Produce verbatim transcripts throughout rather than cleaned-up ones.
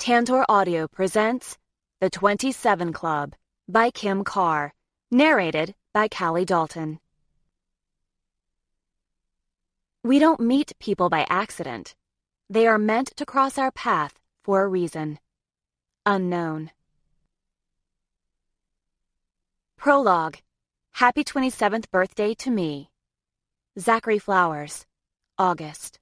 Cantor Audio presents The twenty-seven Club by Kim Carr, narrated by Callie Dalton. We don't meet people by accident. They are meant to cross our path for a reason. Unknown. Prologue. Happy twenty-seventh birthday to me. Zachary Flowers, August.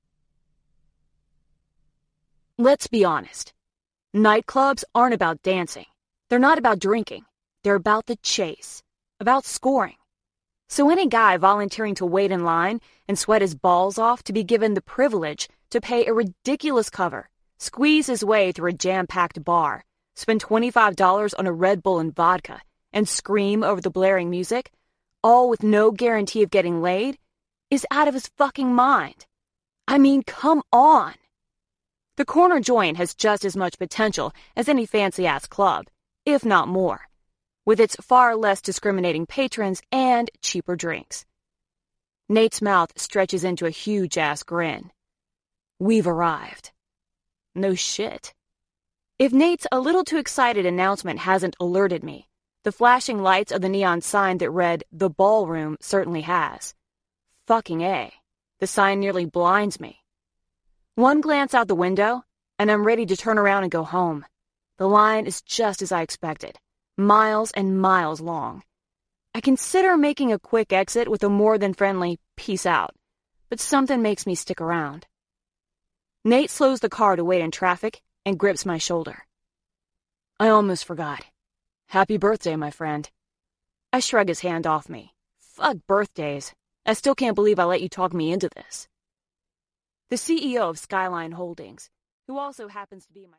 Let's be honest. Nightclubs aren't about dancing. They're not about drinking. They're about the chase, about scoring. So any guy volunteering to wait in line and sweat his balls off to be given the privilege to pay a ridiculous cover, squeeze his way through a jam-packed bar, spend twenty-five dollars on a Red Bull and vodka, and scream over the blaring music, all with no guarantee of getting laid, is out of his fucking mind. I mean, come on. The corner joint has just as much potential as any fancy-ass club, if not more, with its far less discriminating patrons and cheaper drinks. Nate's mouth stretches into a huge-ass grin. We've arrived. No shit. If Nate's a little too excited announcement hasn't alerted me, the flashing lights of the neon sign that read, "The Ballroom," certainly has. Fucking A. The sign nearly blinds me. One glance out the window, and I'm ready to turn around and go home. The line is just as I expected, miles and miles long. I consider making a quick exit with a more than friendly peace out, but something makes me stick around. Nate slows the car to wait in traffic and grips my shoulder. I almost forgot. Happy birthday, my friend. I shrug his hand off me. Fuck birthdays. I still can't believe I let you talk me into this. The C E O of Skyline Holdings, who also happens to be my